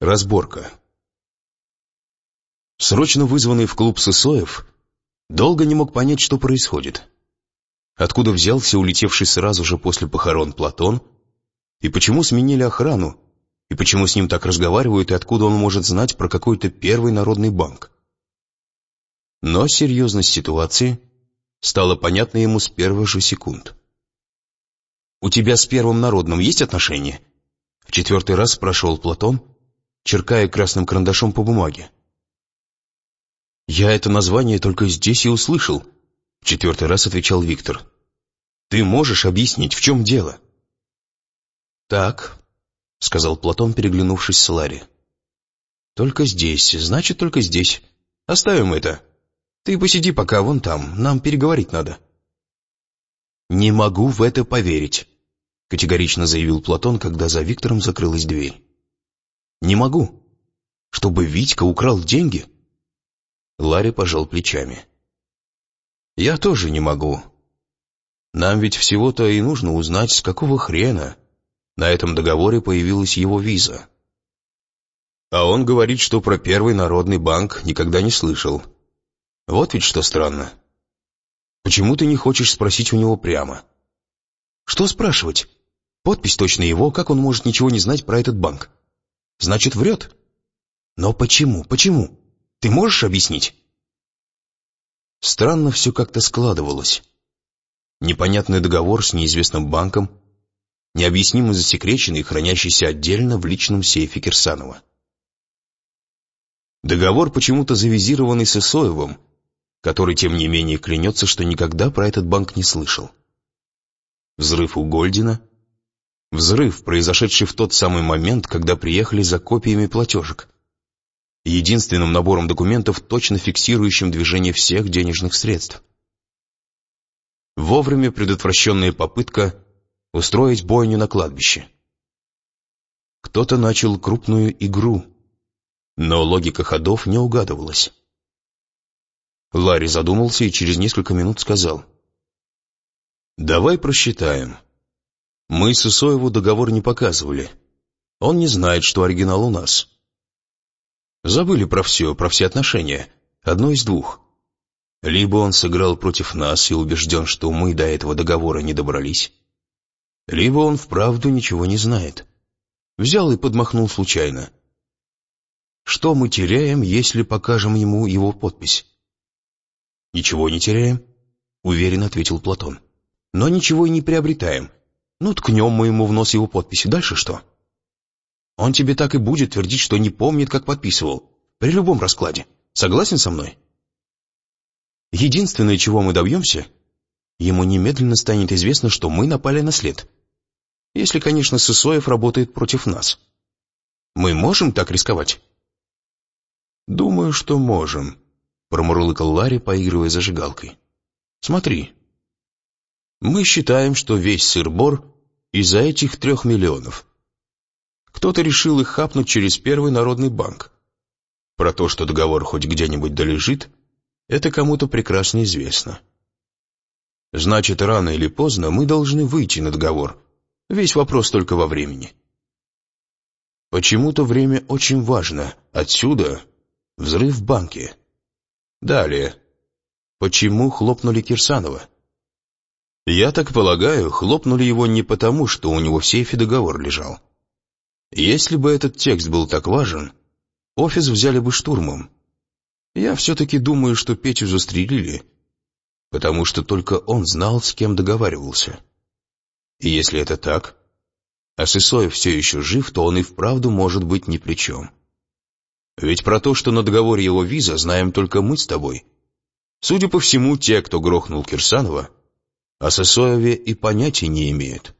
Разборка. Срочно вызванный в клуб Сысоев долго не мог понять, что происходит. Откуда взялся улетевший сразу же после похорон Платон, и почему сменили охрану, и почему с ним так разговаривают, и откуда он может знать про какой-то Первый народный банк. Но серьезность ситуации стала понятна ему с первых же секунд. «У тебя с Первым народным есть отношения?» В 4-й раз спрашивал Платон, черкая красным карандашом по бумаге. «Я это название только здесь и услышал», — в 4-й раз отвечал Виктор. «Ты можешь объяснить, в чем дело?» «Так», — сказал Платон, переглянувшись с Ларри. «Только здесь, значит, только здесь. Оставим это. Ты посиди пока вон там, нам переговорить надо». «Не могу в это поверить», — категорично заявил Платон, когда за Виктором закрылась дверь. «Не могу. Чтобы Витька украл деньги?» Ларри пожал плечами. «Я тоже не могу. Нам ведь всего-то и нужно узнать, с какого хрена на этом договоре появилась его виза. А он говорит, что про Первый народный банк никогда не слышал. Вот ведь что странно. Почему ты не хочешь спросить у него прямо?» «Что спрашивать? Подпись точно его, как он может ничего не знать про этот банк? Значит, врет? Но почему? Почему? Ты можешь объяснить?» Странно все как-то складывалось. Непонятный договор с неизвестным банком, необъяснимо засекреченный, хранящийся отдельно в личном сейфе Кирсанова. Договор, почему-то завизированный Сысоевым, который, тем не менее, клянется, что никогда про этот банк не слышал. Взрыв у Гольдина. Взрыв, произошедший в тот самый момент, когда приехали за копиями платежек. Единственным набором документов, точно фиксирующим движение всех денежных средств. Вовремя предотвращенная попытка устроить бойню на кладбище. Кто-то начал крупную игру, но логика ходов не угадывалась. Ларри задумался и через несколько минут сказал: «Давай просчитаем. Мы Сысоеву договор не показывали. Он не знает, что оригинал у нас. Забыли про все отношения. Одно из двух. Либо он сыграл против нас и убежден, что мы до этого договора не добрались, либо он вправду ничего не знает. Взял и подмахнул случайно. Что мы теряем, если покажем ему его подпись?» «Ничего не теряем», — уверенно ответил Платон. «Но ничего и не приобретаем. Ну, ткнем мы ему в нос его подписи. Дальше что? Он тебе так и будет твердить, что не помнит, как подписывал. При любом раскладе. Согласен со мной? Единственное, чего мы добьемся, ему немедленно станет известно, что мы напали на след. Если, конечно, Сысоев работает против нас. Мы можем так рисковать?» «Думаю, что можем», — промурлыкал Ларри, поигрывая зажигалкой. «Смотри. Мы считаем, что весь сыр-бор из-за этих 3 миллионов. Кто-то решил их хапнуть через Первый народный банк. Про то, что договор хоть где-нибудь долежит, это кому-то прекрасно известно. Значит, рано или поздно мы должны выйти на договор. Весь вопрос только во времени. Почему-то время очень важно. Отсюда взрыв в банке. Далее. Почему хлопнули Кирсанова? Я так полагаю, хлопнули его не потому, что у него в сейфе договор лежал. Если бы этот текст был так важен, офис взяли бы штурмом. Я все-таки думаю, что Петю застрелили, потому что только он знал, с кем договаривался. И если это так, а Сысоев все еще жив, то он и вправду может быть ни при чем. Ведь про то, что на договоре его виза, знаем только мы с тобой. Судя по всему, те, кто грохнул Кирсанова, о Сысоеве и понятия не имеют».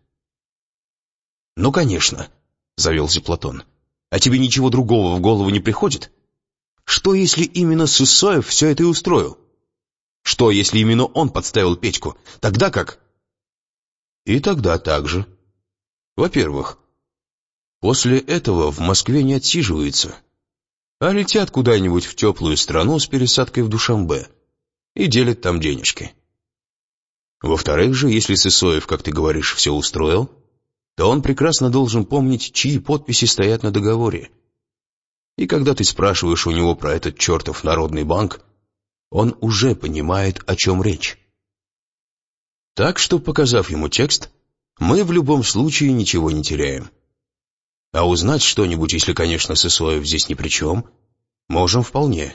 «Ну, конечно», — завелся Платон. «А тебе ничего другого в голову не приходит? Что, если именно Сысоев все это и устроил? Что, если именно он подставил Петьку? Тогда как?» «И тогда так же. Во-первых, после этого в Москве не отсиживаются, а летят куда-нибудь в теплую страну с пересадкой в Душанбе и делят там денежки. Во-вторых же, если Сысоев, как ты говоришь, все устроил, то он прекрасно должен помнить, чьи подписи стоят на договоре. И когда ты спрашиваешь у него про этот чертов народный банк, он уже понимает, о чем речь. Так что, показав ему текст, мы в любом случае ничего не теряем. А узнать что-нибудь, если, конечно, Сысоев здесь ни при чем, можем вполне.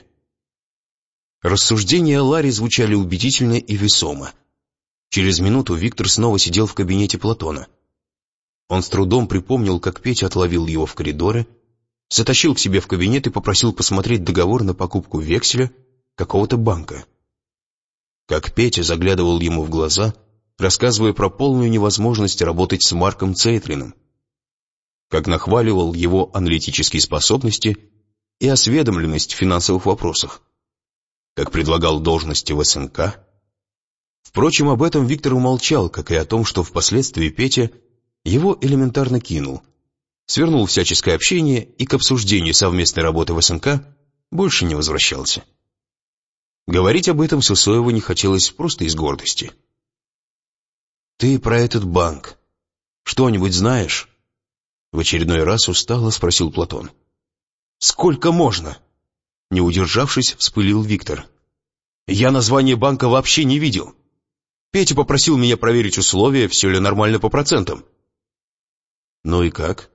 Рассуждения Ларри звучали убедительно и весомо. Через минуту Виктор снова сидел в кабинете Платона. Он с трудом припомнил, как Петя отловил его в коридоре, затащил к себе в кабинет и попросил посмотреть договор на покупку векселя какого-то банка. Как Петя заглядывал ему в глаза, рассказывая про полную невозможность работать с Марком Цейтлиным, как нахваливал его аналитические способности и осведомленность в финансовых вопросах, как предлагал должности в СНК. Впрочем, об этом Виктор умолчал, как и о том, что впоследствии Петя его элементарно кинул, свернул всяческое общение и к обсуждению совместной работы в СНК больше не возвращался. Говорить об этом Сысоеву не хотелось просто из гордости. «Ты про этот банк что-нибудь знаешь?» В очередной раз устало спросил Платон. «Сколько можно?» Не удержавшись, вспылил Виктор. «Я название банка вообще не видел. Петя попросил меня проверить условия, все ли нормально по процентам». «Ну и как?»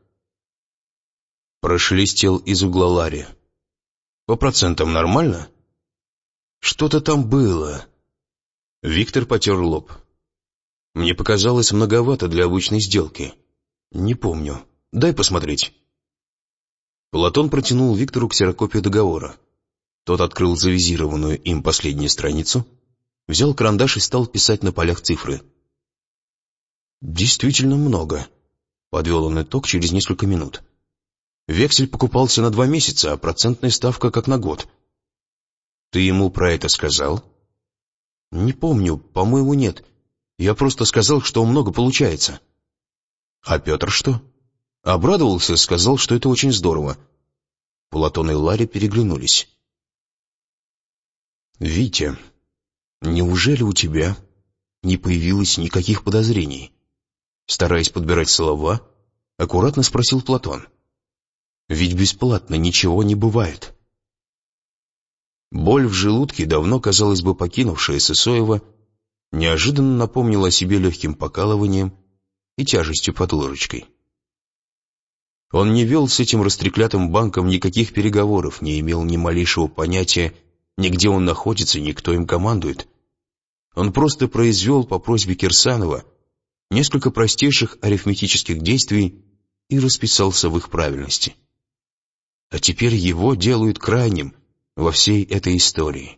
Прошелестел из угла Ларри. «По процентам нормально?» «Что-то там было». Виктор потер лоб. «Мне показалось многовато для обычной сделки. Не помню. Дай посмотреть». Платон протянул Виктору ксерокопию договора. Тот открыл завизированную им последнюю страницу, взял карандаш и стал писать на полях цифры. «Действительно много», — подвел он итог через несколько минут. «Вексель покупался на 2 месяца, а процентная ставка как на год». «Ты ему про это сказал?» «Не помню, по-моему, нет. Я просто сказал, что много получается». «А Петр что?» «Обрадовался, сказал, что это очень здорово». Платон и Ларри переглянулись. «Витя, неужели у тебя не появилось никаких подозрений?» Стараясь подбирать слова, аккуратно спросил Платон. «Ведь бесплатно ничего не бывает». Боль в желудке, давно, казалось бы, покинувшая Сысоева, неожиданно напомнила о себе легким покалыванием и тяжестью под ложечкой. Он не вел с этим растреклятым банком никаких переговоров, не имел ни малейшего понятия, ни где он находится, ни кто им командует. Он просто произвел по просьбе Кирсанова несколько простейших арифметических действий и расписался в их правильности. А теперь его делают крайним во всей этой истории.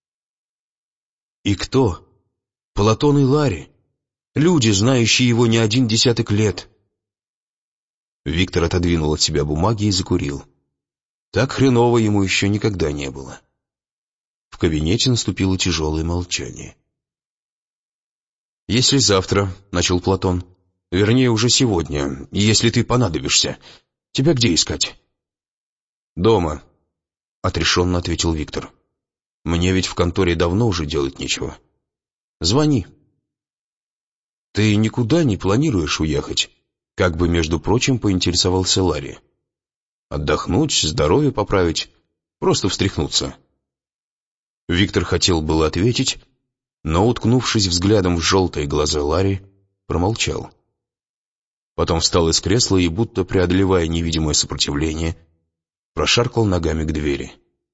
И кто? Платон и Ларри. Люди, знающие его не 10 лет. Виктор отодвинул от себя бумаги и закурил. Так хреново ему еще никогда не было. В кабинете наступило тяжелое молчание. «Если завтра, — начал Платон, — вернее, уже сегодня, если ты понадобишься, тебя где искать?» «Дома», — отрешенно ответил Виктор. «Мне ведь в конторе давно уже делать нечего. Звони». «Ты никуда не планируешь уехать?» Как бы, между прочим, поинтересовался Ларри. «Отдохнуть, здоровье поправить, просто встряхнуться». Виктор хотел было ответить, но, уткнувшись взглядом в желтые глаза Ларри, промолчал. Потом встал из кресла и, будто преодолевая невидимое сопротивление, прошаркал ногами к двери.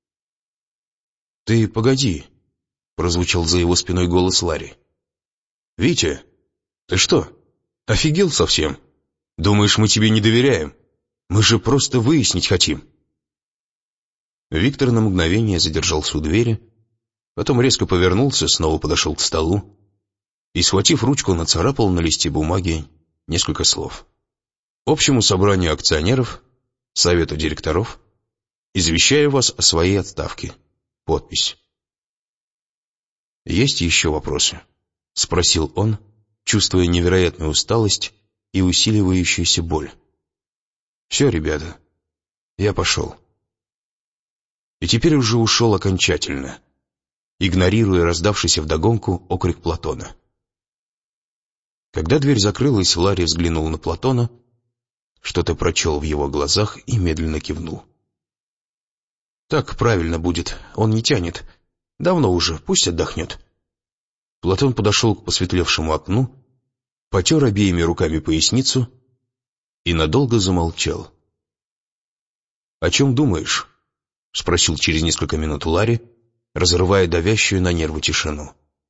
«Ты погоди», — прозвучал за его спиной голос Ларри. «Витя, ты что, офигел совсем? Думаешь, мы тебе не доверяем? Мы же просто выяснить хотим». Виктор на мгновение задержался у двери, потом резко повернулся, снова подошел к столу и, схватив ручку, нацарапал на листе бумаги несколько слов. «Общему собранию акционеров, совету директоров, извещаю вас о своей отставке. Подпись». «Есть еще вопросы?» — спросил он, чувствуя невероятную усталость и усиливающуюся боль. «Все, ребята, я пошел». И теперь уже ушел окончательно, игнорируя раздавшийся вдогонку окрик Платона. Когда дверь закрылась, Ларри взглянул на Платона, что-то прочел в его глазах и медленно кивнул. Так правильно будет, он не тянет. Давно уже, пусть отдохнет. Платон подошел к посветлевшему окну, потер обеими руками поясницу и надолго замолчал. «О чем думаешь?» — спросил через несколько минут Ларри, разрывая давящую на нервы тишину.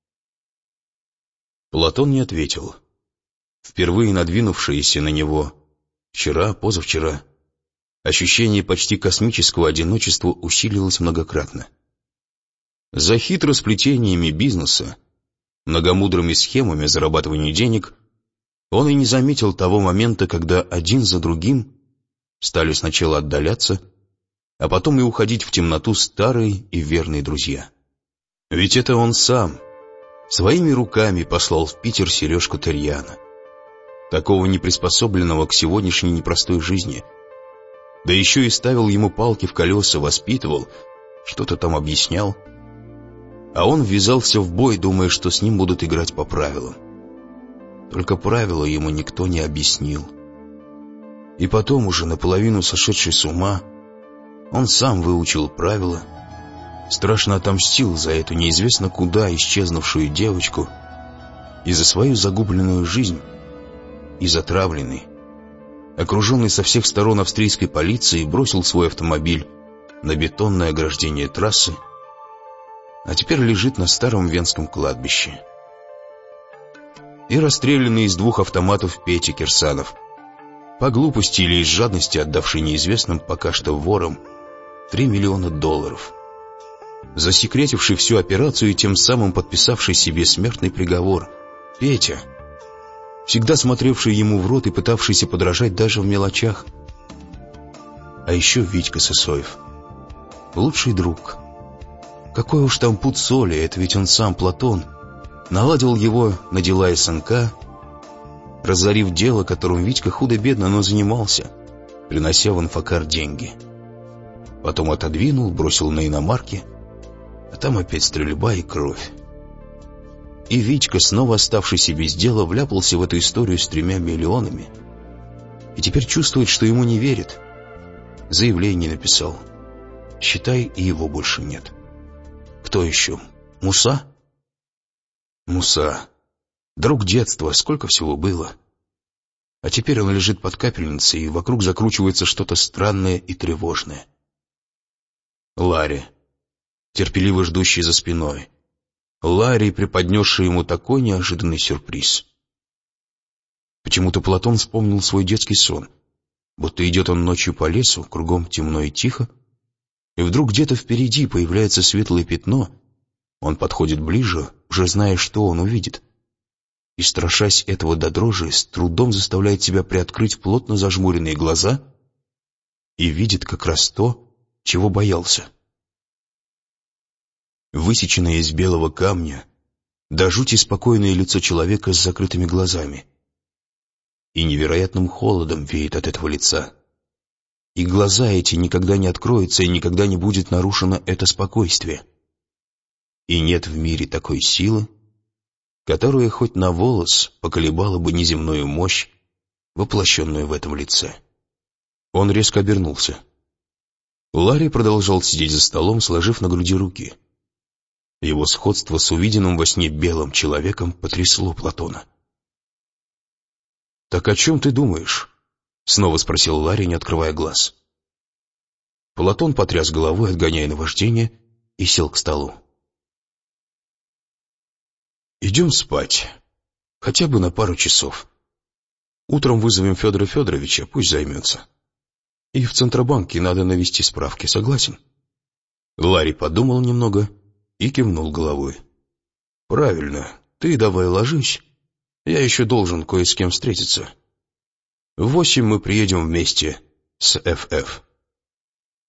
Платон не ответил. Впервые надвинувшееся на него вчера, позавчера, ощущение почти космического одиночества усилилось многократно. За хитросплетениями бизнеса, многомудрыми схемами зарабатывания денег, он и не заметил того момента, когда один за другим стали сначала отдаляться, а потом и уходить в темноту старые и верные друзья. Ведь это он сам своими руками послал в Питер Сережку Терьяна, такого неприспособленного к сегодняшней непростой жизни, да еще и ставил ему палки в колеса, воспитывал, что-то там объяснял, а он ввязался в бой, думая, что с ним будут играть по правилам. Только правила ему никто не объяснил. И потом, уже наполовину сошедший с ума, он сам выучил правила, страшно отомстил за эту неизвестно куда исчезнувшую девочку и за свою загубленную жизнь, и затравленный, окруженный со всех сторон австрийской полицией, бросил свой автомобиль на бетонное ограждение трассы, а теперь лежит на старом венском кладбище. И расстрелянный из 2 автоматов Петя Кирсанов, по глупости или из жадности отдавший неизвестным пока что ворам $3 миллиона, засекретивший всю операцию и тем самым подписавший себе смертный приговор. Петя, всегда смотревший ему в рот и пытавшийся подражать даже в мелочах. А еще Витька Сысоев, лучший друг. Какой уж там пуд соли, это ведь он сам, Платон, наладил его на дела СНК, разорив дело, которым Витька худо-бедно, но занимался, принося в инфокар деньги. Потом отодвинул, бросил на иномарки, а там опять стрельба и кровь. И Витька, снова оставшийся без дела, вляпался в эту историю с 3 миллионами и теперь чувствует, что ему не верят. Заявление написал. Считай, и его больше нет. Кто еще? Муса? Муса. Друг детства, сколько всего было. А теперь он лежит под капельницей, и вокруг закручивается что-то странное и тревожное. Ларри, терпеливо ждущий за спиной. Ларри, преподнесший ему такой неожиданный сюрприз. Почему-то Платон вспомнил свой детский сон. Будто идет он ночью по лесу, кругом темно и тихо, и вдруг где-то впереди появляется светлое пятно. Он подходит ближе, уже зная, что он увидит. И, страшась этого до дрожи, с трудом заставляет себя приоткрыть плотно зажмуренные глаза и видит как раз то, чего боялся. Высеченное из белого камня, до жути спокойное лицо человека с закрытыми глазами. И невероятным холодом веет от этого лица. И глаза эти никогда не откроются, и никогда не будет нарушено это спокойствие. И нет в мире такой силы, которая хоть на волос поколебала бы неземную мощь, воплощенную в этом лице. Он резко обернулся. Ларри продолжал сидеть за столом, сложив на груди руки. Его сходство с увиденным во сне белым человеком потрясло Платона. «Так о чем ты думаешь?» — снова спросил Ларри, не открывая глаз. Платон потряс головой, отгоняя наваждение, и сел к столу. «Идем спать. Хотя бы на пару часов. Утром вызовем Федора Федоровича, пусть займется. И в Центробанке надо навести справки, согласен?» Ларри подумал немного и кивнул головой. «Правильно, ты давай ложись. Я еще должен кое с кем встретиться. В 8 мы приедем вместе с ФФ».